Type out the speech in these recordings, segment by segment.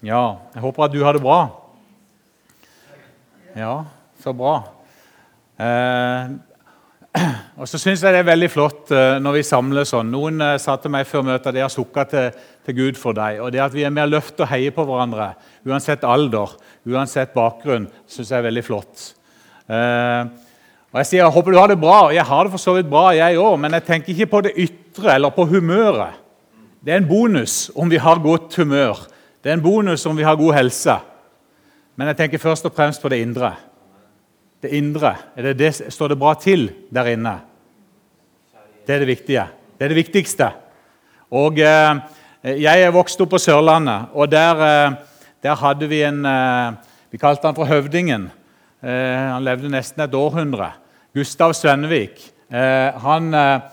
Ja, jeg håper at du har det bra. Ja, så bra. Og så synes jeg det er veldig flott når vi samler sånn. Noen sa til meg før møtet at jeg har sukket til Gud for deg. Og det at vi er med å løfte og heie på hverandre, uansett alder, uansett bakgrunn, synes jeg er veldig flott. Og jeg sier, jeg håper du har det bra, og jeg har det for så vidt bra jeg også, men jeg tenker ikke på det ytre eller på humøret. Det er en bonus om vi har godt humør. Det er en bonus om vi har god helse. Men jeg tenker først og fremst på det indre. Det indre, står det bra til der inne? Det er det viktige. Det er det viktigste. Og jeg vokste opp på Sørlandet, og der hadde vi vi kalte han for Høvdingen. Han levde nesten et århundre. Gustav Svennevik, han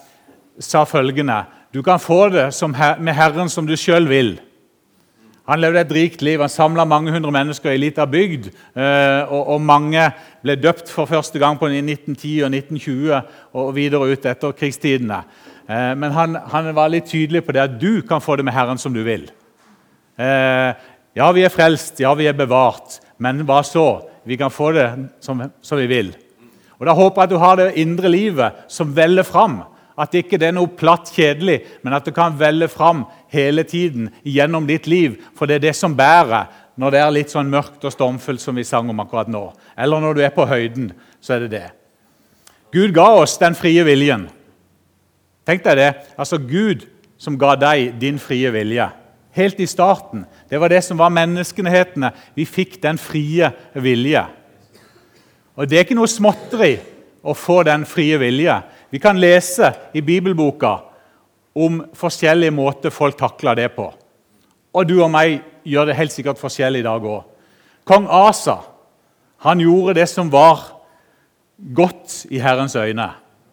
sa følgende: du kan få det med Herren som du selv vil. Han levde et rikt liv, han samlet mange hundre mennesker i liten bygd, og mange ble døpt for første gang på 1910 og 1920 og videre ut etter krigstidene. Men han var litt tydelig på det at du kan få det med Herren som du vil. Ja, vi er frelst, ja, vi er bevart, men hva så? Vi kan få det som vi vil. Og da håper jeg at du har det indre livet som veller fram. At ikke det er noe platt kjedelig, men at du kan velle fram hele tiden gjennom ditt liv, for det er det som bærer når det er litt sånn mørkt og stormfullt som vi sang om akkurat nå. Eller når du er på høyden, så er det det. Gud ga oss den frie viljen. Tenk deg det, altså Gud som ga deg din frie vilje. Helt i starten, det var det som var menneskenhetene. Vi fikk den frie vilje. Og det er ikke noe småtteri å få den frie vilje. Vi kan lese i Bibelboka om forskjellige måter folk takler det på. Og du og meg gjør det helt sikkert forskjellig i dag også. Kong Asa, han gjorde det som var godt i Herrens øyne.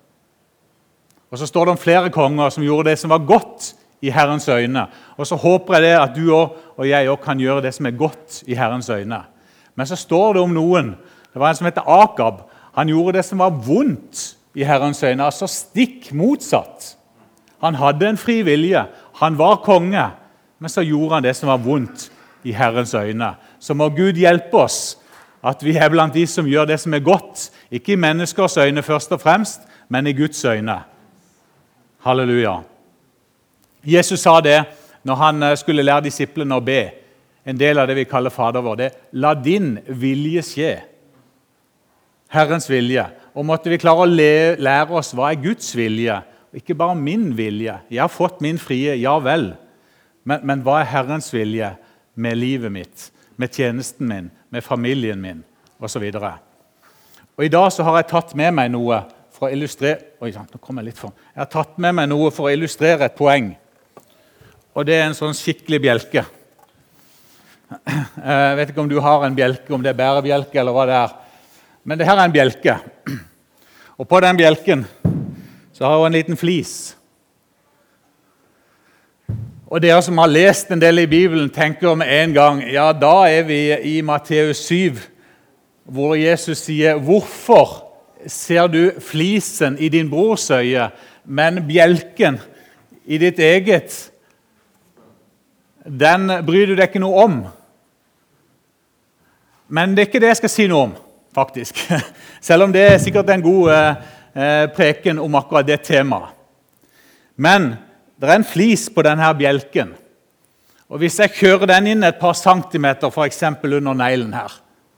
Og så står det om flere konger som gjorde det som var godt i Herrens øyne. Og så håper jeg det at du og jeg også kan gjøre det som er godt i Herrens øyne. Men så står det om noen. Det var en som heter Akab. Han gjorde det som var vondt i Herrens øyne, altså stikk motsatt. Han hadde en fri vilje, han var konge, men så gjorde han det som var vondt i Herrens øyne. Så må Gud hjelpe oss at vi er blant de som gjør det som er godt, ikke i menneskers øyne først og fremst, men i Guds øyne. Halleluja. Jesus sa det når han skulle lære disiplene å be, en del av det vi kaller Fader vår, det: la din vilje skje. Herrens vilje. Og måtte vi klare å lære oss hva er Guds vilje, ikke bare min vilje. Jeg har fått min frie, ja vel. Men hva er Herrens vilje med livet mitt, med tjenesten min, med familien min, og så videre. Og i dag så har jeg tatt med meg noe for å illustrere... Oi, nå kom jeg litt for. Jeg har tatt med meg noe for å illustrere et poeng. Og det er en sånn skikkelig bjelke. Jeg vet ikke om du har en bjelke, om det er bærebjelke eller hva det er. Men det her er en bjelke. Og på den bjelken så har jeg en liten flis. Og dere som har lest en del i Bibelen tenker med en gang, ja, da er vi i Matteus 7, hvor Jesus sier, hvorfor ser du flisen i din brors øye, men bjelken i ditt eget, den bryr du deg ikke noe om. Men det er ikke det jeg skal si noe om, faktisk. Selv om det er sikkert en god preken om akkurat det temaet. Men det er en flis på denne bjelken. Og hvis jeg kjører den inn et par centimeter, for eksempel under neglen her,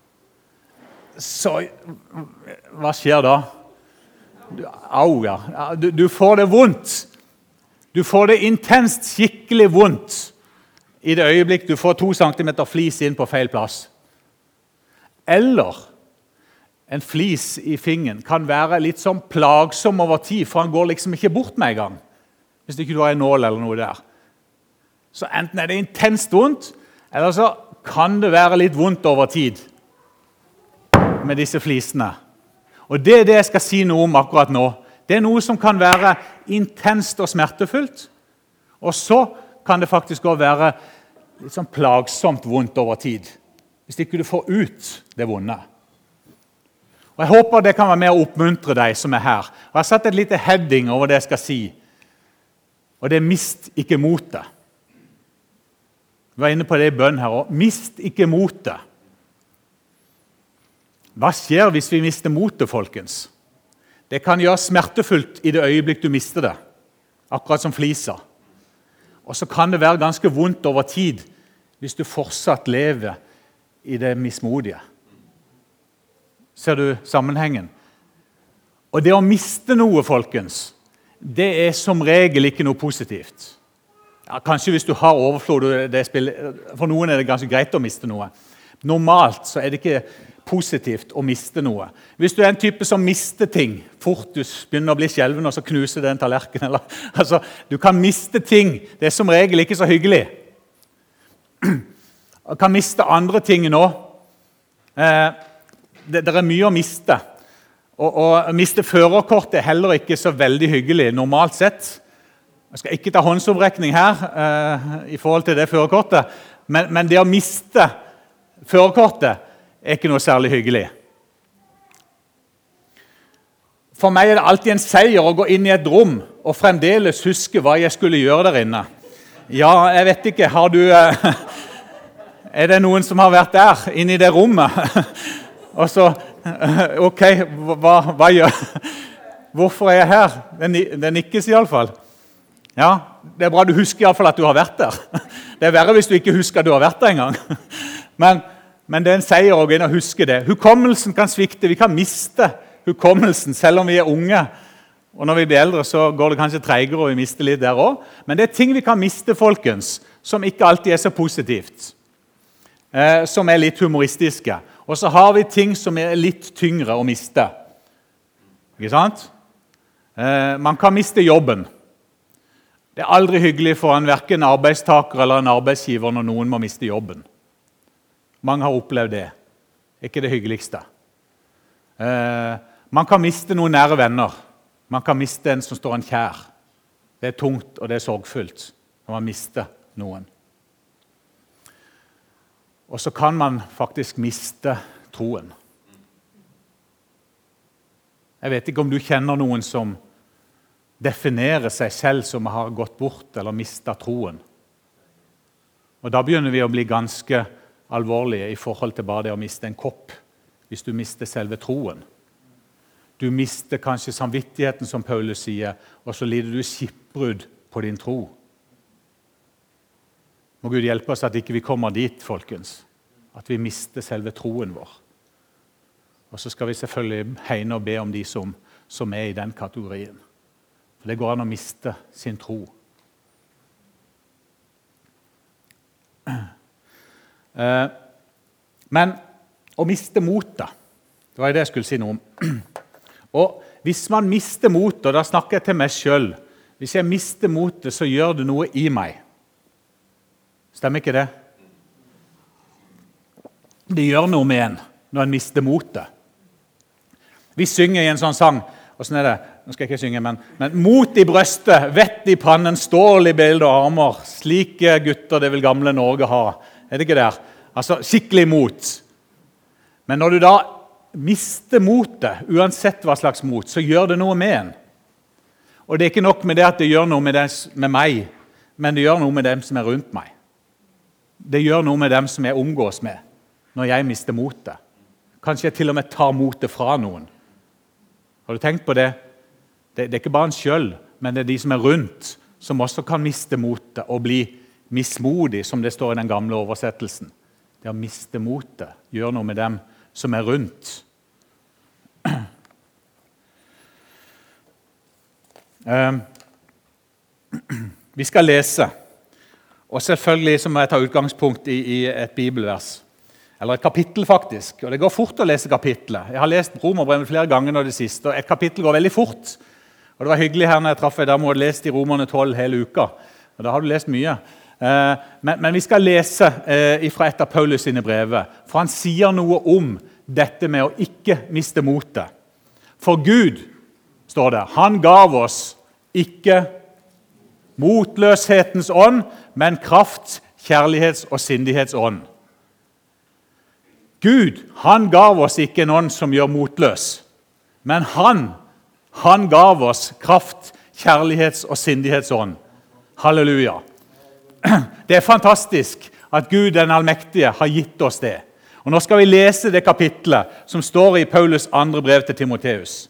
så hva skjer da? Au, ja. Du får det vondt. Du får det intenst, skikkelig vondt i det øyeblikk du får 2 centimeter flis inn på feil plass. Eller en flis i fingeren kan være litt sånn plagsom over tid, for han går liksom ikke bort med en gang, hvis ikke du har en nål eller noe der. Så enten er det intenst vondt, eller så kan det være litt vondt over tid med disse flisene. Og det er det jeg skal si noe om akkurat nå. Det er noe som kan være intenst og smertefullt, og så kan det faktisk også være litt sånn plagsomt vondt over tid, hvis ikke du får ut det vonde. Og jeg håper det kan være med å oppmuntre deg som er her. Og jeg har satt et lite heading over det jeg skal si, og det er mist ikke motet. Vi var inne på det i bønn her, og mist ikke motet. Hva skjer hvis vi mister motet, folkens? Det kan gjøre smertefullt i det øyeblikk du mister det, akkurat som flisa. Og så kan det være ganske vondt over tid hvis du fortsatt lever i det mismodige. Ser du sammenhengen? Og det å miste noe, folkens, det er som regel ikke noe positivt. Ja, kanskje hvis du har overflod, for noen er det ganske greit å miste noe. Normalt så er det ikke positivt å miste noe. Hvis du er en type som mister ting, fort du begynner å bli skjelven og så knuser det en tallerken, eller, altså, du kan miste ting, det er som regel ikke så hyggelig. Du kan miste andre ting nå. Det er mye å miste. Og miste førerkort er heller ikke så veldig hyggelig, normalt sett. Jeg skal ikke ta håndsopprekning her i forhold til det førerkortet, men det å miste førerkortet er ikke noe særlig hyggelig. For meg er det alltid en seier å gå inn i et rom og fremdeles huske hva jeg skulle gjøre der inne. Ja, jeg vet ikke, er det noen som har vært der, inne i det rommet? Og så, ok, hva gjør? Hvorfor er jeg her? Det nikkes i alle fall. Ja, det er bra du husker i alle fall at du har vært der. Det er verre hvis du ikke husker at du har vært der en gang. Men det er en seier å gå inn og huske det. Hukommelsen kan svikte, vi kan miste hukommelsen selv om vi er unge. Og når vi blir eldre så går det kanskje tregere og vi mister litt der også. Men det er ting vi kan miste, folkens, som ikke alltid er så positivt. Som er litt humoristiske. Og så har vi ting som er litt tyngre å miste. Ikke sant? Man kan miste jobben. Det er aldri hyggelig for en hverken arbeidstaker eller en arbeidsgiver når noen må miste jobben. Mange har opplevd det. Ikke det hyggeligste. Man kan miste noen nære venner. Man kan miste en som står en kjær. Det er tungt og det er sorgfullt når man mister noen. Og så kan man faktisk miste troen. Jeg vet ikke om du kjenner noen som definerer seg selv som har gått bort eller mistet troen. Og da begynner vi å bli ganske alvorlige i forhold til bare det å miste en kopp, hvis du mister selve troen. Du mister kanskje samvittigheten, som Paulus sier, og så lider du skipbrudd på din tro. Må Gud hjelpe oss at ikke vi kommer dit, folkens. At vi mister selve troen vår. Og så skal vi selvfølgelig hegne og be om de som er i den kategorien. For det går an å miste sin tro. Men å miste motet, det var det jeg skulle si noe om. Og hvis man mister motet, og da snakker jeg til meg selv, hvis jeg mister motet, så gjør det noe i meg. Stemmer ikke det? Det gjør noe med en når en mister motet. Vi synger i en sånn sang, hvordan er det? Nå skal jeg ikke synge, men mot i brøstet, vett i pannen, stål i bild og armer, slike gutter det vil gamle Norge ha. Er det ikke der? Altså, skikkelig mot. Men når du da mister motet, uansett hva slags mot, så gjør det noe med en. Og det er ikke nok med det at det gjør noe med meg, men det gjør noe med dem som er rundt meg. Det gjør noe med dem som jeg omgås med, når jeg mister motet. Kanskje jeg til og med tar motet fra noen. Har du tenkt på det? Det er ikke bare en selv, men det er de som er rundt, som også kan miste motet og bli mismodig, som det står i den gamle oversettelsen. Det å miste motet gjør noe med dem som er rundt. Vi skal lese, og selvfølgelig så må jeg ta utgangspunkt i et bibelvers, eller et kapittel faktisk, og det går fort å lese kapittelet. Jeg har lest Romerbrevet flere ganger nå det siste, og et kapittel går veldig fort. Og det var hyggelig her når jeg traff deg, da må du lese i Romerne 12 hele uka, og da har du lest mye. Men vi skal lese fra et av Paulus sine brever, for han sier noe om dette med å ikke miste motet. For Gud, står det, han gav oss ikke motløshetens ånd, men kraft, kjærlighets- og sindighetsånd. Gud, han gav oss ikke en ånd som gjør motløs, men han gav oss kraft, kjærlighets- og sindighetsånd. Halleluja. Det er fantastisk at Gud den allmektige har gitt oss det. Og nå skal vi lese det kapitlet som står i Paulus andre brev til Timotheus.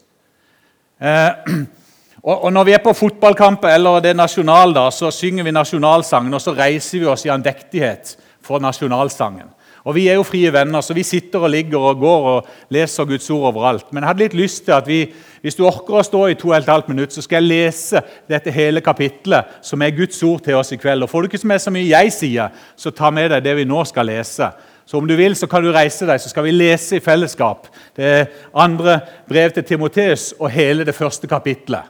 Og når vi på fotballkamp eller det er nasjonaldag, så synger vi nasjonalsangen, og så reiser vi oss i andektighet for nasjonalsangen. Og vi jo frie venner, så vi sitter og ligger og går og leser Guds ord overalt. Men jeg hadde litt lyst til at hvis du orker å stå i 2,5 minutter, så skal jeg lese dette hele kapitlet som Guds ord til oss i kveld. Og får du ikke med så mye jeg sier, så ta med deg det vi nå skal lese. Så om du vil, så kan du reise deg, så skal vi lese i fellesskap. Det andre brev til Timotheus og hele det første kapitlet.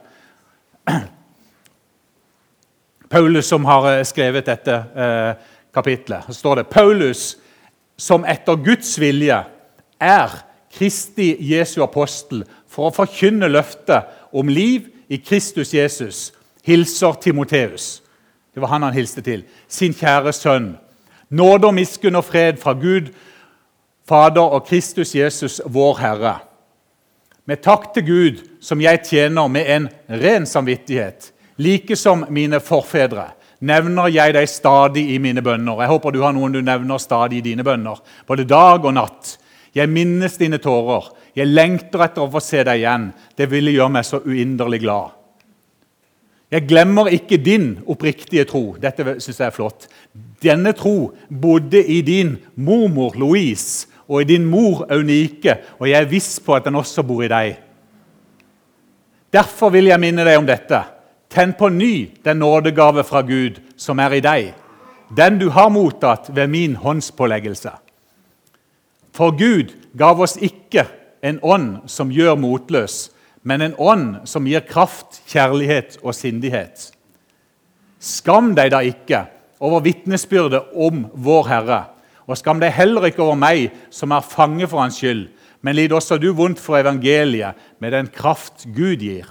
Paulus som har skrevet dette kapitlet. Så står det, Paulus som etter Guds vilje Kristi Jesu apostel for å forkynne løftet om liv i Kristus Jesus, hilser Timotheus. Det var han hilste til. Sin kjære sønn. Nåde og miskunn og fred fra Gud, Fader og Kristus Jesus, vår Herre. Med takk til Gud, som jeg tjener med en ren samvittighet, like som mine forfedre, nevner jeg deg stadig i mine bønner. Jeg håper du har noen du nevner stadig i dine bønner, både dag og natt. Jeg minnes dine tårer. Jeg lengter etter å få se deg igjen. Det ville gjøre meg så uinderlig glad. Jeg glemmer ikke din oppriktige tro. Dette synes jeg flott. Denne tro bodde i din mormor Louise og i din mor Eunike, og jeg viss på at den også bor i deg. Derfor vil jeg minne deg om dette. Tenn på ny den nådegave fra Gud som i deg, den du har mottatt ved min håndspåleggelse. For Gud gav oss ikke en ånd som gjør motløs, men en ånd som gir kraft, kjærlighet og sindighet. Skam deg da ikke over vitnesbyrdet om vår Herre, og skam deg heller ikke over meg som fange for hans skyld, men lid også du vondt for evangeliet med den kraft Gud gir.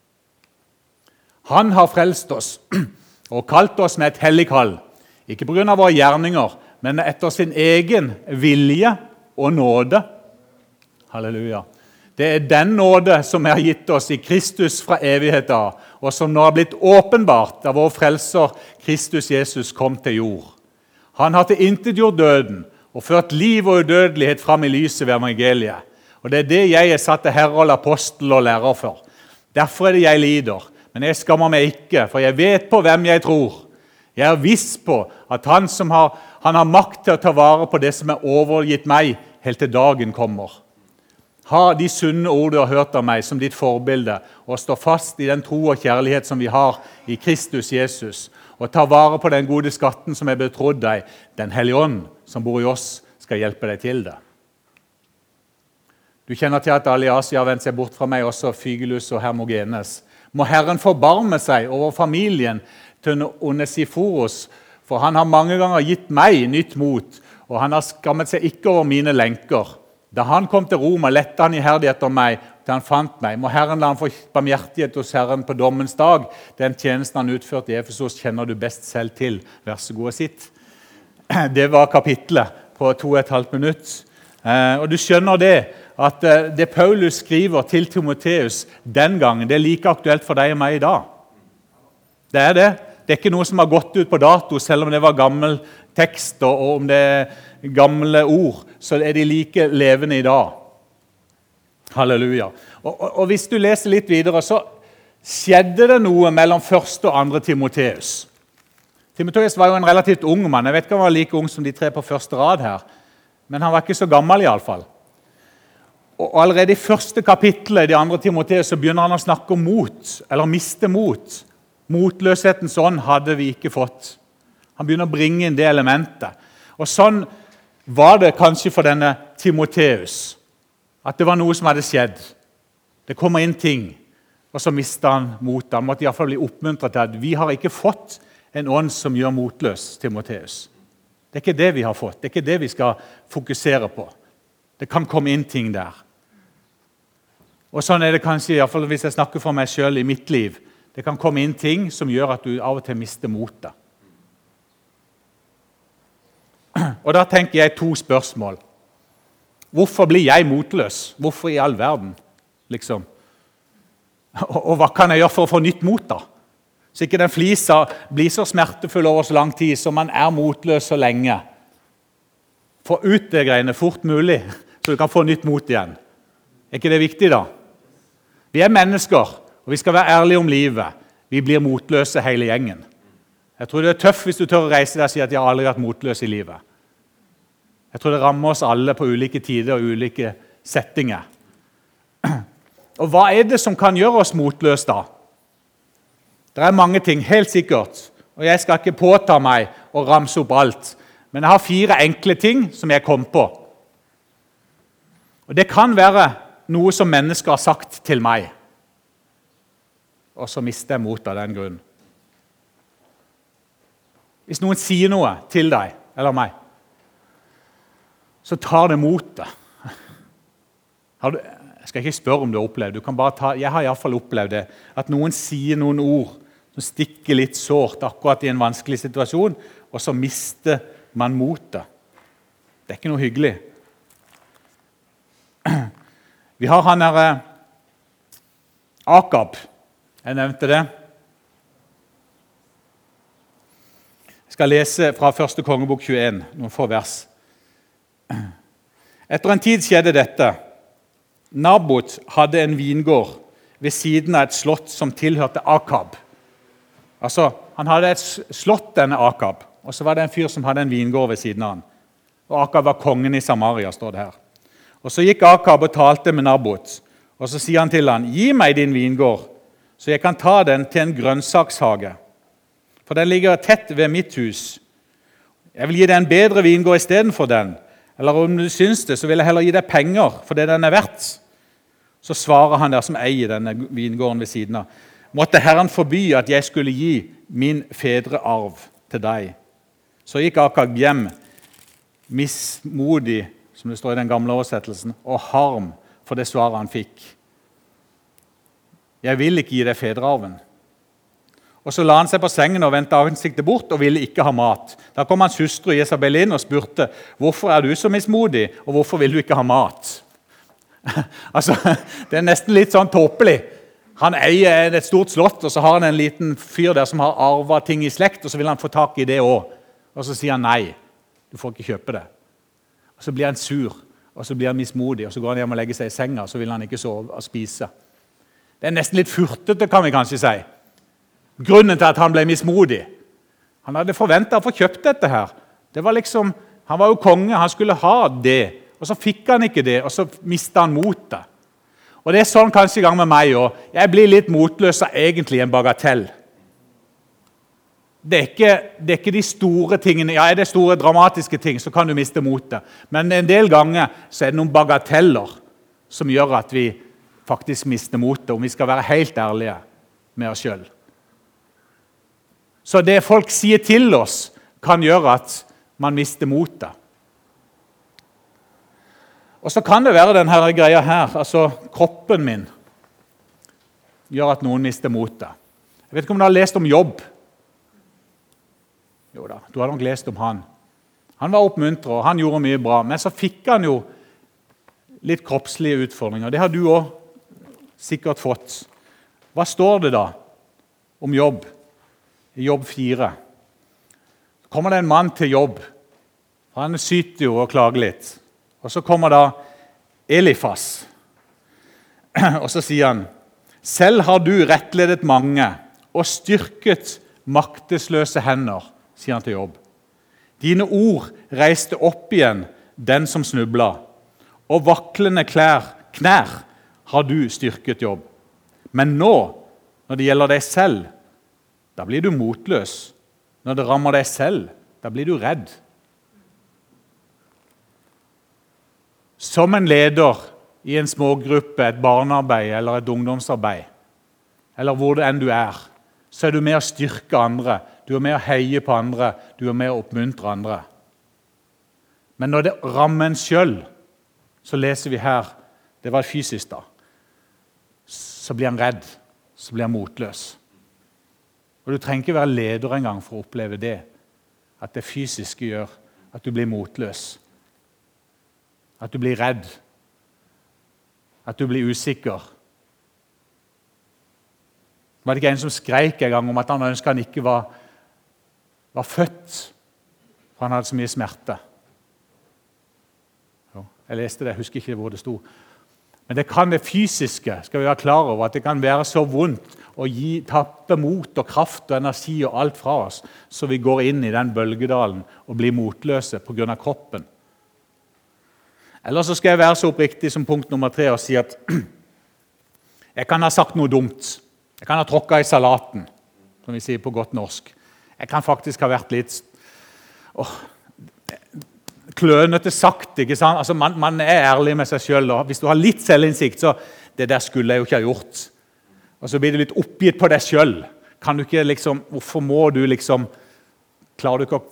Han har frelst oss og kalt oss med et hellig kall, ikke på grunn av våre gjerninger, men etter sin egen vilje og nåde. Halleluja. Det den nåde som gitt oss i Kristus fra evigheten, og som nå har blitt åpenbart da vår frelser Kristus Jesus kom til jord. Han har tilintetgjort døden og ført liv og udødelighet fram i lyset ved evangeliet. Og det det jeg satt til herre, apostel og lærer for. Derfor det jeg lider. Men jeg skammer meg ikke, for jeg vet på hvem jeg tror. Jeg viss på at han har makt til å ta vare på det som overgitt meg, helt til dagen kommer. Ha de sunne ord du har hørt av meg som ditt forbilde, og stå fast i den tro og kjærlighet som vi har i Kristus Jesus, og ta vare på den gode skatten som betrodd deg, den hellige ånd som bor i oss, skal hjelpe deg til det. Du kjenner til at alle i Asia har vendt seg bort fra meg, også Fygelus og Hermogenes. Må Herren forbarme seg over familien til Onesiforos, for han har mange ganger gitt meg nytt mot, og han har skammet seg ikke over mine lenker. Da han kom til Roma, lette han iherdig etter meg, til han fant meg. Må Herren la han få barmhjertighet hos Herren på dommens dag. Den tjenesten han utførte i Efesos kjenner du best selv til. Vær så god og sitt. Det var kapitlet på 2,5 minutter. Og du skjønner det, at det Paulus skriver til Timotheus den gangen, det like aktuelt for deg og meg i dag. Det det. Det ikke noe som har gått ut på dato, selv om det var gammel tekst, og om det gamle ord, så de like levende i dag. Halleluja. Og hvis du leser litt videre, så skjedde det noe mellom første og andre Timotheus. Timotheus var jo en relativt ung mann. Jeg vet ikke om han var like ung som de 3 på første rad her, men han var ikke så gammel i alle fall. Og allerede i første kapittelet i de andre Timotheus så begynner han å snakke om mot, eller miste mot. Motløshetens ånd hadde vi ikke fått. Han begynner å bringe inn det elementet. Og sånn var det kanskje for denne Timotheus, at det var noe som hadde skjedd. Det kommer inn ting, og så mistet han motet. Han måtte i hvert fall bli oppmuntret til at vi har ikke fått en ånd som gjør motløs, Timotheus. Det ikke det vi har fått, det ikke det vi skal fokusere på. Det kan komme inn ting der. Og sånn det kanskje, i hvert fall hvis jeg snakker for meg selv i mitt liv, det kan komme inn ting som gjør at du av og til mister motet. Og da tenker jeg 2 spørsmål. Hvorfor blir jeg motløs? Hvorfor i all verden? Liksom. Og hva kan jeg gjøre for å få nytt mot da? Så ikke den flisa blir så smertefull over så lang tid som man motløs så lenge. få ut det greiene fort mulig, så du kan få nytt mot igjen. Er ikke det viktig da? Vi er mennesker, og vi skal være ærlige om livet. Vi blir motløse hele gjengen. Jeg tror det er tøft hvis du tør å reise deg og si at jeg har aldri vært motløs i livet. Jeg tror det rammer oss alle på ulike tider og ulike settinger. Og hva er det som kan gjøre oss motløse da? Det er mange ting, helt sikkert. Og jeg skal ikke påta meg å ramse opp alt. Men jeg har 4 enkle ting som jeg kom på. Og det kan være noe som mennesker har sagt til meg. Og så mister jeg mot av den grunn. Hvis noen sier noe til deg, eller meg, så tar det mot det. Jeg skal ikke spørre om du har opplevd det. Jeg har i hvert fall opplevd det. At noen sier noen ord som stikker litt sårt akkurat i en vanskelig situasjon, og så mister man motet. Det er ikke noe hyggelig. Vi har han her Akab. Jeg nevnte det. Jeg skal lese fra 1. kongebok 21, noen få vers. Etter en tid skjedde dette. Nabot hadde en vingård ved siden av et slott som tilhørte Akab. Altså, han hadde et slott, denne Akab, og så var det en fyr som hadde en vingård ved siden av han. Og Akab var kongen i Samaria, står det her. Og så gikk Akab og talte med Nabot, og så sier han til han, «Gi meg din vingård, så jeg kan ta den til en grønnsakshage, for den ligger tett ved mitt hus. Jeg vil gi deg en bedre vingård i stedet for den, eller om du syns det, så vil jeg heller gi deg penger for det den er verdt.» Så svarer han der som eier denne vingården ved siden av, «Måtte Herren forby at jeg skulle gi min fedrearv til deg.» Så gikk Akab hjem, mismodig, som det står i den gamle oversettelsen, og harm for det svaret han fikk. «Jeg vil ikke gi deg fedrearven.» Og så la han seg på sengen og ventet ansiktet bort og ville ikke ha mat. Da kom hans hustru Jezabel inn og spurte, «Hvorfor er du så mismodig, og hvorfor vil du ikke ha mat?» Altså, det er nesten litt sånn tåpelig. Han eier et stort slott, og så har han en liten fyr der som har arvet ting i slekt, og så vil han få tak i det også. Og så sier han nei, du får ikke kjøpe det. Og så blir han sur, og så blir han mismodig, og så går han hjem og legger seg i senga, og så vil han ikke sove og spise. Det er nesten litt furtete, kan vi kanskje si. Grunnen til at han ble mismodig. Han hadde forventet å få kjøpt dette her. Det var liksom, han var jo konge, han skulle ha det, og så fikk han ikke det, og så mistet han motet. Og det er sånn kanskje i gang med meg også. Jeg blir litt motløs av egentlig en bagatell. Det er ikke de store tingene. Ja, er det store dramatiske ting, så kan du miste motet. Men en del ganger så er det noen bagateller som gjør at vi faktisk mister motet, om vi skal være helt ærlige med oss selv. Så det folk sier til oss kan gjøre at man mister motet. Og så kan det være denne greia her, altså kroppen min, gjør at noen mister motet. Jeg vet ikke om du har lest om Jobb. Jo da, du har nok lest om han. Han var oppmuntret, og han gjorde mye bra, men så fikk han jo litt kroppslige utfordringer. Det har du også sikkert fått. Hva står det da om Jobb? I Jobb 4. Så kommer det en mann til Jobb. Han syter jo og klager litt. Og så kommer da Elifas. Og så sier han, «Selv har du rettledet mange og styrket maktesløse hender», sier han til Jobb. «Dine ord reiste opp igjen den som snubla, og vaklende knær har du styrket, Jobb. Men nå, når det gjelder deg selv, da blir du motløs. Når det rammer deg selv, da blir du redd.» Som en leder i en smågruppe, et barnearbeid eller et ungdomsarbeid, eller hvor det enn du er, så er du med å styrke andre, du er med å heie på andre, du er med å oppmuntre andre. Men når det rammer en selv, så leser vi her, det var fysisk da, så blir han redd, så blir han motløs. Og du trenger ikke være leder en gang for å oppleve det, at det fysiske gjør at du blir motløs. At du blir redd. At du blir usikker. Var det ikke en som skrek en gang om at han ønsket han ikke var født, for han hadde så mye smerte? Jeg leste det, jeg husker ikke hvor det sto. Men det kan det fysiske, skal vi være klar over, at det kan være så vondt å tappe mot og kraft og energi og alt fra oss, så vi går inn i den bølgedalen og blir motløse på grunn av kroppen. Eller så skal jeg være så oppriktig som punkt nummer 3 og si at jeg kan ha sagt noe dumt. Jeg kan ha tråkket i salaten, som vi sier på godt norsk. Jeg kan faktisk ha vært litt klønete sagt, ikke sant? Altså man er ærlig med seg selv, og hvis du har litt selvinnsikt, så det der skulle jeg jo ikke ha gjort. Og så blir du litt oppgitt på deg selv. Kan du ikke liksom, hvorfor må du liksom, klarer du ikke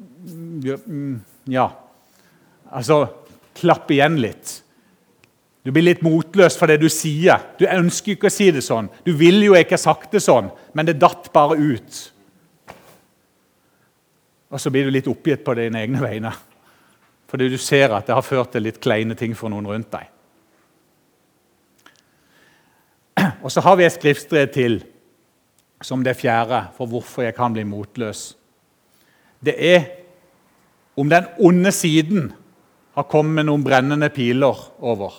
å, klappe igjen litt. Du blir litt motløs for det du sier. Du ønsker ikke å si det sånn. Du vil jo ikke ha sagt det sånn, men det datt bare ut. Og så blir du litt oppgitt på dine egne vegne. Fordi du ser at det har ført til litt kleine ting for noen rundt deg. Og så har vi et skriftsted til, som det 4. for hvorfor jeg kan bli motløs. Det er om den onde siden har kommet noen brennende piler over.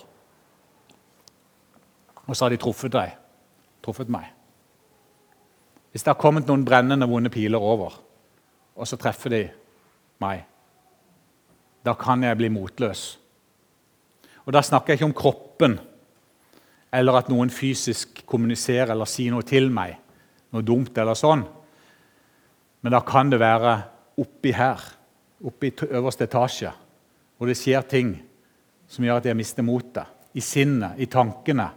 Og så har de truffet meg. Hvis det har kommet noen brennende, vonde piler over, og så treffer de meg, da kan jeg bli motløs. Og da snakker jeg ikke om kroppen, eller at noen fysisk kommuniserer eller sier noe til meg, noe dumt eller sånn. Men da kan det være oppi her, oppi øverste etasje, hvor det skjer ting som gjør at jeg mister motet, i sinnet, i tankene.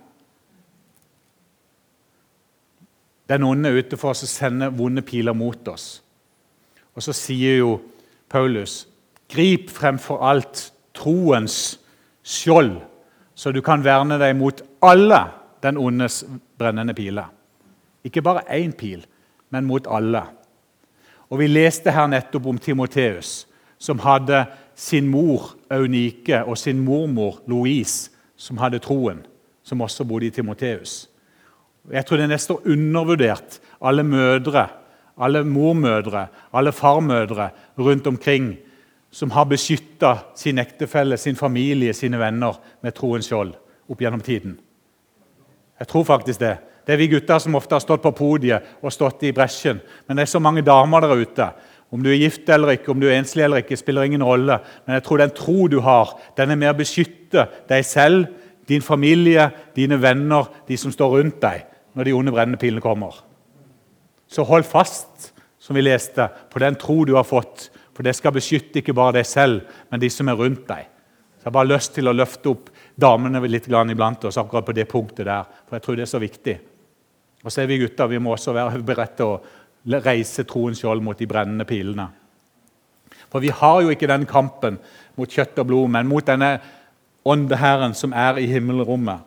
Den onde er ute for oss å sende vonde piler mot oss. Og så sier jo Paulus, grip fremfor alt troens skjold, så du kan verne deg mot alle den ondes brennende pile. Ikke bare én pil, men mot alle. Og vi leste her nettopp om Timotheus, som hadde sin mor Eunike og sin mormor Louise, som hadde troen, som også bodde i Timotheus. Jeg tror det er nesten undervurdert alle mødre, alle mormødre, alle farmødre rundt omkring, som har beskyttet sin ektefelle, sin familie, sine venner med troens skjold opp gjennom tiden. Jeg tror faktisk det. Det er vi gutter som ofte har stått på podiet og stått i bresjen, men det er så mange damer der ute. Om du er gift eller ikke, om du er enslig eller ikke, spiller ingen rolle. Men jeg tror den tro du har, den er med å beskytte deg selv, din familie, dine venner, de som står rundt deg, når de onde brennende pilene kommer. Så hold fast, som vi leste, på den tro du har fått, for det skal beskytte ikke bare deg selv, men de som er rundt deg. Så jeg har bare lyst til å løfte opp damene litt iblant oss, akkurat på det punktet der, for jeg tror det er så viktig. Og så er vi gutter, vi må også være beredt til å reise troens skjold mot de brennende pilene. For vi har jo ikke den kampen mot kjøtt og blod, men mot denne åndeherren som er i himmelrommet.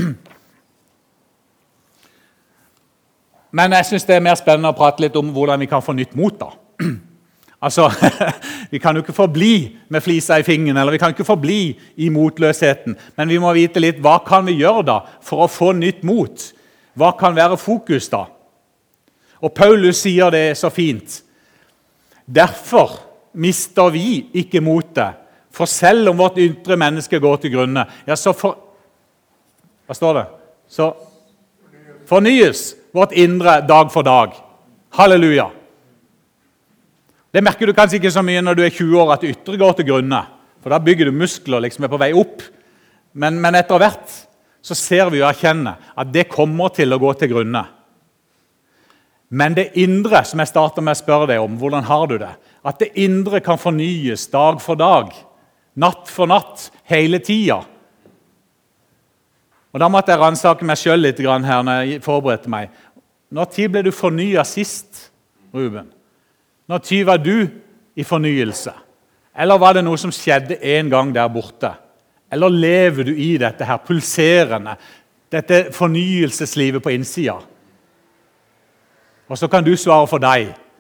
Men jeg synes det er mer spennende å prate litt om hvordan vi kan få nytt mot da. Altså, vi kan jo ikke forbli med flisa i fingeren, eller vi kan ikke forbli i motløsheten, men vi må vite litt, hva kan vi gjøre da for å få nytt mot? Hva kan være fokus da? Og Paulus sier det så fint. Derfor mister vi ikke motet, for selv om vårt ytre menneske går til grunne, ja, så hva står det? Så fornyes vårt indre dag for dag. Halleluja! Det merker du kanskje ikke så mye når du er 20 år at ytre går til grunne, for da bygger du muskler liksom er på vei opp. Men etter hvert så ser vi og erkjenner at det kommer til å gå til grunne. Men det indre, som jeg starter med å spørre deg om, hvordan har du det? At det indre kan fornyes dag for dag, natt for natt, hele tiden. Og da måtte jeg ransake meg selv litt her når jeg forberedte meg. Når tid ble du fornyet sist, Ruben? Når tid var du i fornyelse? Eller var det noe som skjedde en gang der borte? Eller lever du i dette her pulserende, dette fornyelseslivet på innsida? Og så kan du svare for deg.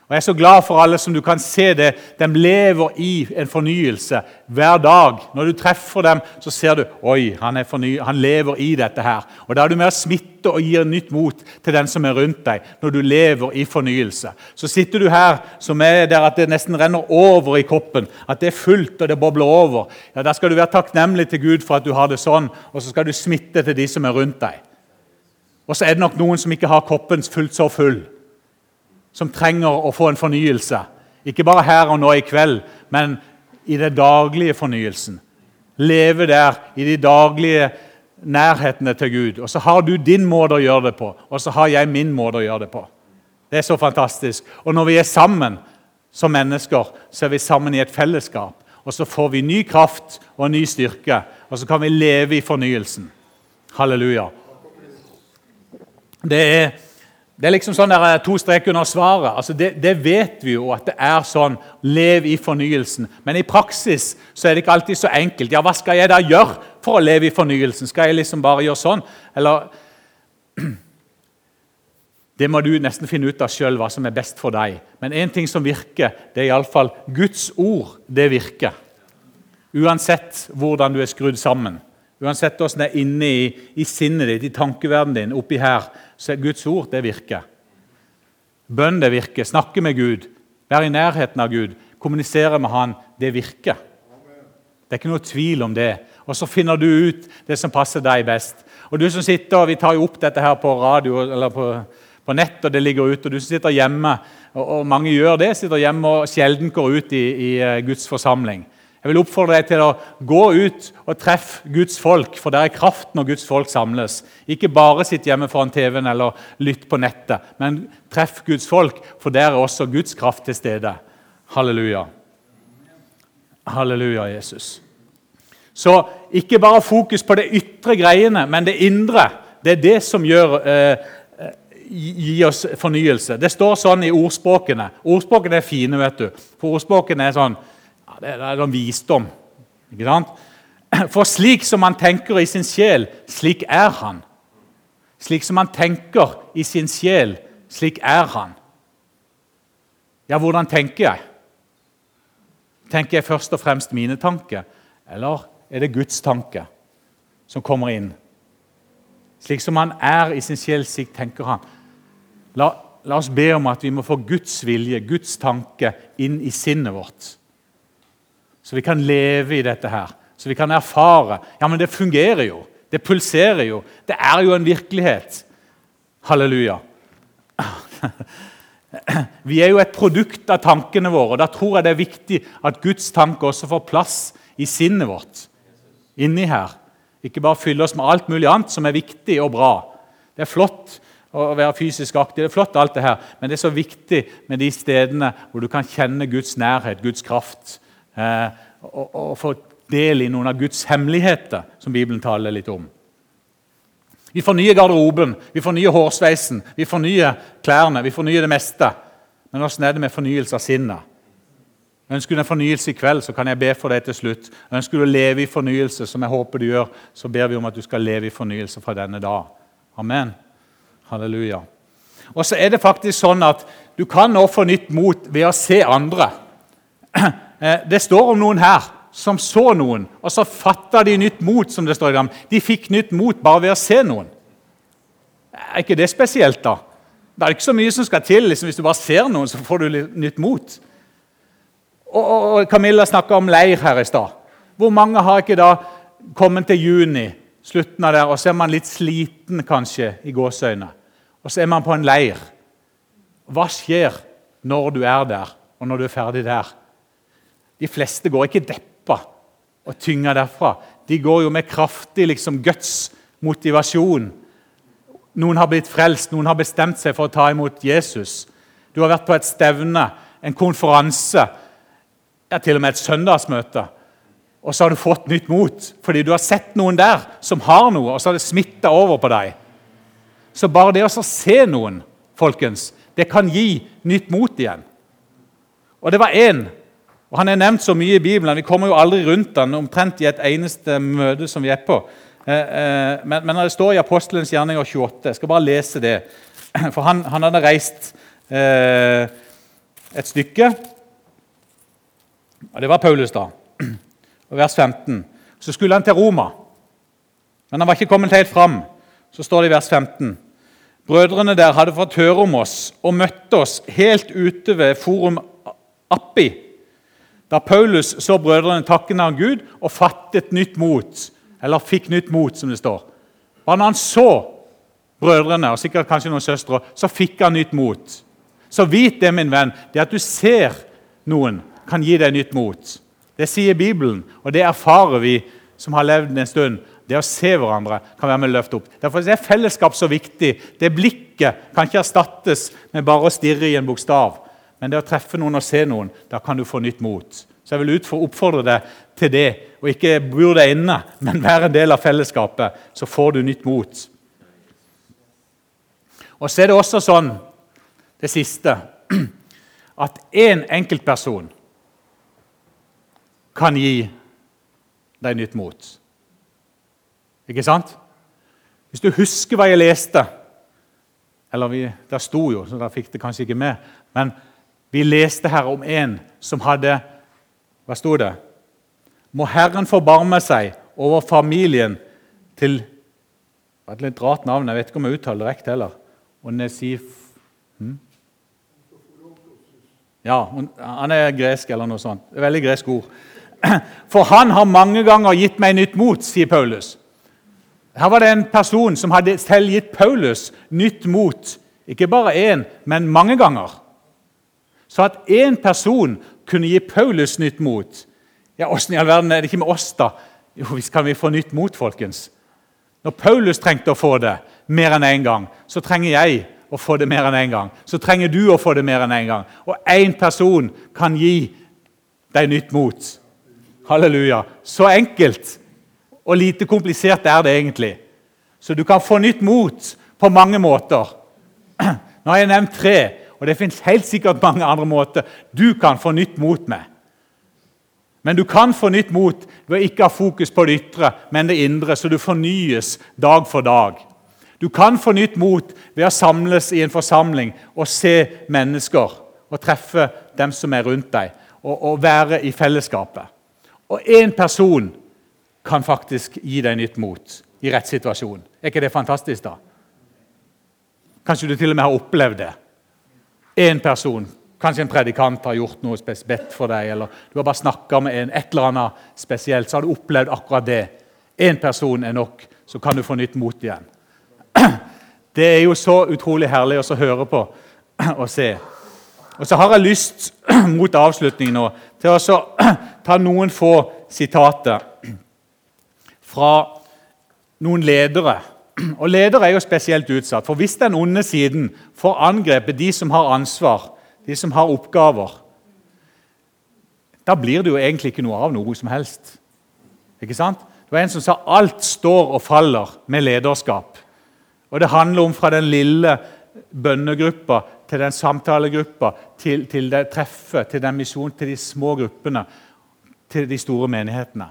Og jeg er så glad for alle som du kan se det. De lever i en fornyelse hver dag. Når du treffer dem, så ser du, oi, han lever i dette her. Og da er du med å smitte og gir nytt mot til den som er rundt deg, når du lever i fornyelse. Så sitter du her, som er der at det nesten renner over i koppen, at det er fullt og det bobler over. Ja, da skal du være takknemlig til Gud for at du har det sånn, og så skal du smitte til de som er rundt deg. Og så er det nok noen som ikke har koppen fullt så full, som trenger å få en fornyelse. Ikke bare her og nå i kveld, men i den daglige fornyelsen. Leve der i de daglige nærhetene til Gud. Og så har du din måte å gjøre det på, og så har jeg min måte å gjøre det på. Det er så fantastisk. Og når vi er sammen som mennesker, så er vi sammen i et fellesskap. Og så får vi ny kraft og ny styrke, og så kan vi leve i fornyelsen. Halleluja. Det er liksom sånn der 2 strek under svaret. Altså det vet vi jo at det er sånn. Lev i fornyelsen. Men i praksis så er det ikke alltid så enkelt. Ja, hva skal jeg da gjøre for å leve i fornyelsen? Skal jeg liksom bare gjøre sånn? Eller det må du nesten finne ut av selv hva som er best for deg. Men en ting som virker, det er i alle fall Guds ord. Det virker. Uansett hvordan du er skrudd sammen. Uansett hvordan det er inne i sinnet ditt, i tankeverdenen din, oppi her, så er Guds ord, det virker. Bønn, det virker. Snakke med Gud. Være i nærheten av Gud. Kommunisere med Han, det virker. Det er ikke noe tvil om det. Og så finner du ut det som passer deg best. Og du som sitter, vi tar jo opp dette her på radio, eller på nett, og det ligger ute, og du som sitter hjemme, og mange gjør det, sitter hjemme og sjelden går ut i Guds forsamling. Jeg vil oppfordre deg til å gå ut og treffe Guds folk, for det er kraft når Guds folk samles. Ikke bare sitt hjemme foran TV-en eller lytt på nettet, men treff Guds folk, for der er også Guds kraft til stede. Halleluja. Halleluja, Jesus. Så ikke bare fokus på det ytre greiene, men det indre. Det er det som gir oss fornyelse. Det står sånn i ordspråkene. Ordspråkene er fine, vet du. For ordspråkene er sånn, det er en visdom, ikke sant? For slik som man tenker i sin sjel, slik er han. Slik som man tenker i sin sjel, slik er han. Ja, hvordan tenker jeg? Tenker jeg først og fremst mine tanker, eller er det Guds tanke som kommer inn? Slik som han er i sin sjel, slik tenker han. La oss be om at vi må få Guds vilje, Guds tanke inn i sinnet vårt. Så vi kan leve i dette her. Så vi kan erfare. Ja, men det fungerer jo. Det pulserer jo. Det er jo en virkelighet. Halleluja. Vi er jo et produkt av tankene våre. Og da tror jeg det er viktig at Guds tanke også får plass i sinnet vårt. Inni her. Ikke bare fylle oss med alt mulig annet som er viktig og bra. Det er flott å være fysisk aktiv. Det er flott alt det her. Men det er så viktig med de stedene hvor du kan kjenne Guds nærhet, Guds kraft. Og få del i noen av Guds hemmeligheter, som Bibelen taler litt om. Vi fornyer garderoben, vi fornyer hårsveisen, vi fornyer klærne, vi fornyer det meste. Men hvordan er det med fornyelse av sinnet? Ønsker du en fornyelse i kveld, så kan jeg be for deg til slutt. Ønsker du å leve i fornyelse, som jeg håper du gjør, så ber vi om at du skal leve i fornyelse fra denne dag. Amen. Halleluja. Og så er det faktisk sånn at du kan nå få nytt mot ved å se andre. Det står om noen her som så noen, og så fattet de nytt mot, som det står i dem. De fikk nytt mot bare ved å se noen. Er ikke det spesielt da? Det er ikke så mye som skal til, liksom, hvis du bare ser noen, så får du nytt mot. Og Camilla snakket om leir her i stad. Hvor mange har ikke da kommet til juni, slutten av der, og så er man litt sliten kanskje i gåsøyne. Og så er man på en leir. Hva skjer når du er der, og når du er ferdig der? De fleste går ikke deppa og tynger derfra. De går jo med kraftig guts motivasjon. Noen har blitt frelst, noen har bestemt seg for å ta imot Jesus. Du har vært på et stevne, en konferanse, ja, til og med et søndagsmøte. Og så har du fått nytt mot, fordi du har sett noen der som har noe, og så har det smittet over på deg. Så bare det å se noen, folkens, det kan gi nytt mot igjen. Og det var en, og han er nevnt så mye i Bibelen, vi kommer jo aldri rundt han, omtrent i et eneste møte som vi er på. Men det står i Apostelens gjerninger 28, jeg skal bare lese det. For han hadde reist et stykke, og det var Paulus da, og vers 15. Så skulle han til Roma, men han var ikke kommet helt fram. Så står det i vers 15. Brødrene der hadde fått høre om oss og møtte oss helt ute ved Forum Appi. Da Paulus så brødrene takken av Gud og fattet nytt mot, eller fikk nytt mot, som det står. Bare når han så brødrene, og sikkert kanskje noen søstre, så fikk han nytt mot. Så vit det, min venn, det at du ser noen kan gi deg nytt mot. Det sier Bibelen, og det erfarer vi som har levd en stund. Det å se hverandre kan være med å løfte opp. Derfor er fellesskap så viktig. Det blikket kan ikke erstattes med bare å stirre i en bokstav. Men det å treffe noen og se noen, da kan du få nytt mot. Så jeg vil oppfordre deg til det, og ikke bor deg inne, men være en del av fellesskapet, så får du nytt mot. Og så er det også sånn, det siste, at en enkeltperson kan gi deg nytt mot. Ikke sant? Hvis du husker hva jeg leste, eller det sto jo, så da fikk det kanskje ikke med, men vi leste her om en som hadde, hva sto det? Må Herren forbarme seg over familien til, det var et litt rart navn, jeg vet ikke om jeg uttaler det rekt heller, Onesif, ja, han er gresk eller noe sånt, det er veldig gresk ord. For han har mange ganger gitt meg nytt mot, sier Paulus. Her var det en person som hadde selv gitt Paulus nytt mot. Ikke bare en, men mange ganger. Så at en person kunne gi Paulus nytt mot. Ja, hvordan i all verden er det ikke med oss da? Jo, hvis kan vi få nytt mot, folkens. Når Paulus trengte å få det mer enn en gang, så trenger jeg å få det mer enn en gang. Så trenger du å få det mer enn en gang. Og en person kan gi deg nytt mot. Halleluja. Så enkelt og lite komplisert er det egentlig. Så du kan få nytt mot på mange måter. Nå har jeg nevnt 3, og det finnes helt sikkert mange andre måter du kan få nytt mot med. Men du kan få nytt mot ved å ikke ha fokus på det ytre, men det indre, så du fornyes dag for dag. Du kan få nytt mot ved å samles i en forsamling og se mennesker og treffe dem som er rundt deg, og være i fellesskapet. Og en person kan faktisk gi deg nytt mot i rett situasjon. Er ikke det fantastisk da? Kanskje du til og med har opplevd det. En person, kanskje en predikant har gjort noe spesielt for deg, eller du har bare snakket med et eller annet spesielt, så har du opplevd akkurat det. En person er nok, så kan du få nytt mot igjen. Det er jo så utrolig herlig å høre på og se. Og så har jeg lyst mot avslutningen nå til å ta noen få sitater fra noen ledere. Og ledere er jo spesielt utsatt, for hvis den onde siden får angrepet de som har ansvar, de som har oppgaver, da blir det jo egentlig ikke noe av noe som helst. Ikke sant? Det var en som sa alt står og faller med lederskap. Og det handler om fra den lille bønnegruppa til den samtalegruppa, til det treffet, til den misjon, til de små gruppene, til de store menighetene.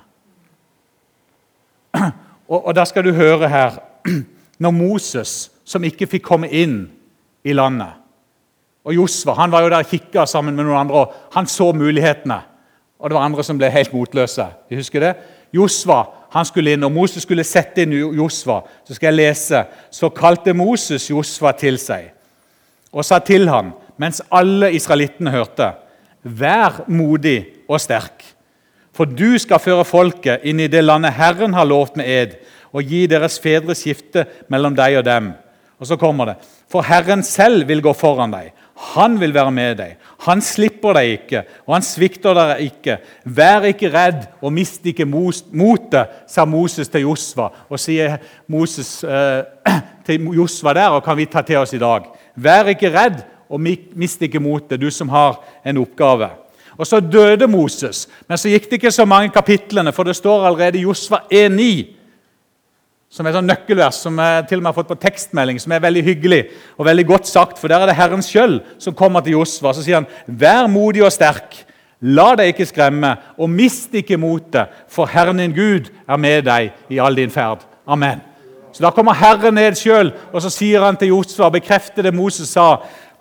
Og da skal du høre her, når Moses, som ikke fikk komme inn i landet, og Josva, han var jo der og kikket sammen med noen andre, og han så mulighetene, og det var andre som ble helt motløse. Vi husker det? Josva, han skulle inn, og Moses skulle sette inn Josva. Så skal jeg lese. Så kalte Moses Josva til seg, og sa til ham, mens alle israelittene hørte, vær modig og sterk, for du skal føre folket inn i det landet Herren har lovt med ed, og gi deres fedre skifte mellom deg og dem. Og så kommer det, for Herren selv vil gå foran deg. Han vil være med deg. Han slipper deg ikke, og han svikter deg ikke. Vær ikke redd, og mist ikke motet, sa Moses til Josva. Og sier Moses til Josva der, og kan vi ta til oss i dag. Vær ikke redd, og mist ikke motet, du som har en oppgave. Og så døde Moses, men så gikk det ikke så mange kapitlene, for det står allerede i Josva 1,9, som er sånn nøkkelvers, som jeg til og med har fått på tekstmelding, som er veldig hyggelig og veldig godt sagt, for der er det Herren selv som kommer til Josva. Så sier han, vær modig og sterk, la deg ikke skremme, og mist ikke motet, for Herren din Gud er med deg i all din ferd. Amen. Så da kommer Herren ned selv, og så sier han til Josva, bekrefter det Moses sa.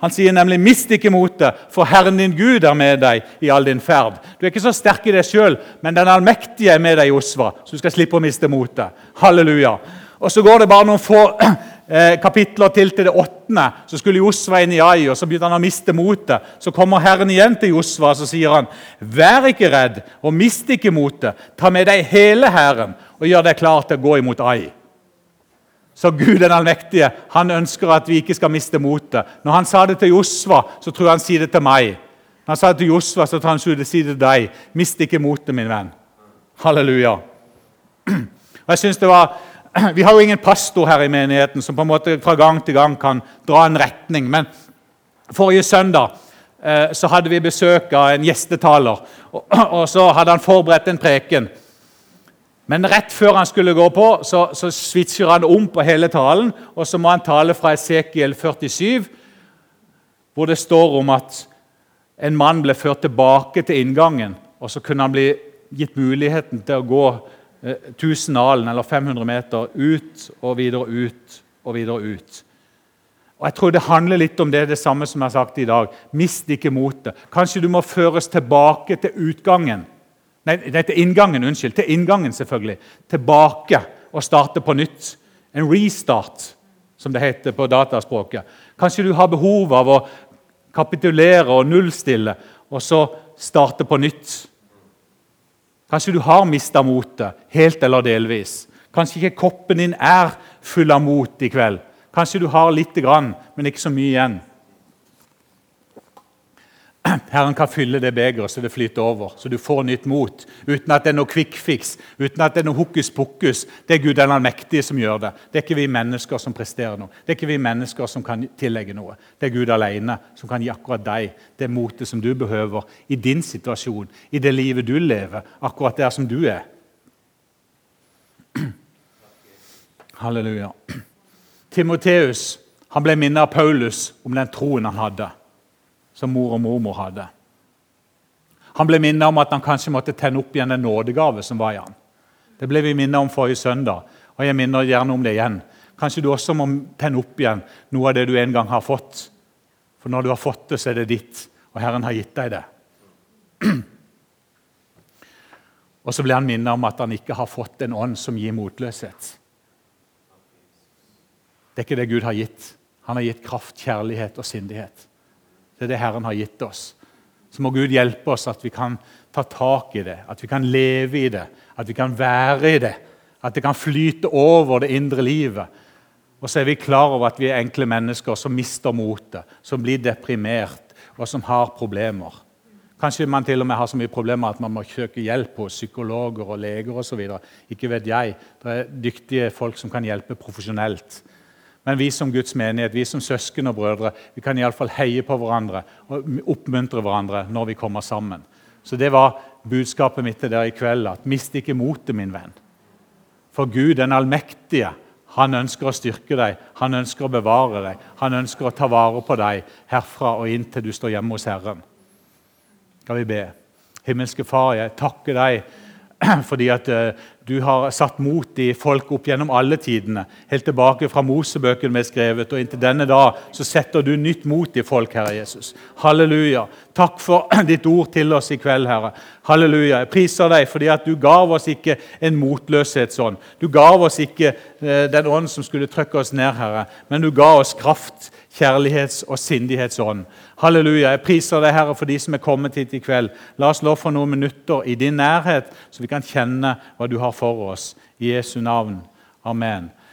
Han sier nemlig, mist ikke motet, for Herren din Gud er med deg i all din ferd. Du er ikke så sterk i deg selv, men den allmektige er med deg, Josva, så du skal slippe å miste motet. Halleluja. Og så går det bare noen få kapitler til det 8. Så skulle Josva inn i Ai, og så begynte han å miste motet. Så kommer Herren igjen til Josva, og så sier han, vær ikke redd, og mist ikke motet. Ta med deg hele Herren, og gjør deg klar til å gå imot Ai. Så Gud den allmektige, han ønsker at vi ikke skal miste motet. Når han sa det til Josva, så tror jeg han sier det til meg. Når han sa det til Josva, så tror han han si det til deg. Mist ikke motet, min venn. Halleluja. Og jeg synes det var... Vi har jo ingen pastor her i menigheten som på en måte fra gang til gang kan dra en retning. Men forrige søndag så hadde vi besøk av en gjestetaler, og så hadde han forberedt en preken. Men rett før han skulle gå på, så switcher han om på hele talen, og så må han tale fra Esekiel 47, hvor det står om at en mann ble ført tilbake til inngangen, og så kunne han bli gitt muligheten til å gå 1000 alen eller 500 meter ut og videre ut og videre ut. Og jeg tror det handler litt om det samme som jeg har sagt i dag. Mist ikke motet. Kanskje du må føres tilbake til utgangen. Nei, til inngangen, unnskyld. Til inngangen selvfølgelig. Tilbake og starte på nytt. En restart, som det heter på dataspråket. Kanskje du har behov av å kapitulere og nullstille, og så starte på nytt. Kanskje du har mistet motet, helt eller delvis. Kanskje ikke koppen din er full av mot i kveld. Kanskje du har litt grann, men ikke så mye igjen. Herren kan fylle det begeret så det flyter over, så du får nytt mot, uten at det er noe quick fix, uten at det er noe hokus pokus. Det er Gud den allmektige som gjør det. Det er ikke vi mennesker som presterer noe. Det er ikke vi mennesker som kan tillegge noe. Det er Gud alene som kan gi akkurat deg det motet som du behøver i din situasjon, i det livet du lever, akkurat der som du er. Halleluja. Timoteus, han ble minnet av Paulus om den troen han hadde, som mor og mormor hadde. Han ble minnet om at han kanskje måtte tenne opp igjen den nådegave som var i han. Det ble vi minnet om forrige søndag, og jeg minner gjerne om det igjen. Kanskje du også må tenne opp igjen noe av det du en gang har fått. For når du har fått det, så er det ditt, og Herren har gitt deg det. Og så ble han minnet om at han ikke har fått en ånd som gir motløshet. Det er ikke det Gud har gitt. Han har gitt kraft, kjærlighet og sindighet. Det er det Herren har gitt oss. Så må Gud hjelpe oss at vi kan ta tak i det, at vi kan leve i det, at vi kan være i det, at det kan flyte over det indre livet. Og så er vi klar over at vi er enkle mennesker som mister motet, som blir deprimert og som har problemer. Kanskje man til og med har så mye problemer at man må søke hjelp hos psykologer og leger og så videre. Ikke vet jeg. Det er dyktige folk som kan hjelpe profesjonelt. Men vi som Guds menighet, vi som søsken og brødre, vi kan i alle fall heie på hverandre og oppmuntre hverandre når vi kommer sammen. Så det var budskapet mitt til dere i kveld, at mist ikke motet, min venn. For Gud, den allmektige, han ønsker å styrke deg, han ønsker å bevare deg, han ønsker å ta vare på deg herfra og inn til du står hjemme hos Herren. Skal vi be? Himmelske Far, jeg takker deg fordi at du har satt mot i folk opp gjennom alle tidene, helt tilbake fra Mosebøkene med skrevet, og inntil denne dag så setter du nytt mot i folk, Herre Jesus. Halleluja. Takk for ditt ord til oss i kveld, Herre. Halleluja. Jeg priser deg fordi at du gav oss ikke en motløshetsånd. Du gav oss ikke den ånd som skulle trykke oss ned, Herre, men du ga oss kraft, kjærlighets- og sindighetsånd. Halleluja. Jeg priser deg, Herre, for de som er kommet hit i kveld. La oss lov for noen minutter i din nærhet, så vi kan kjenne hva du har for oss. I Jesu navn. Amen.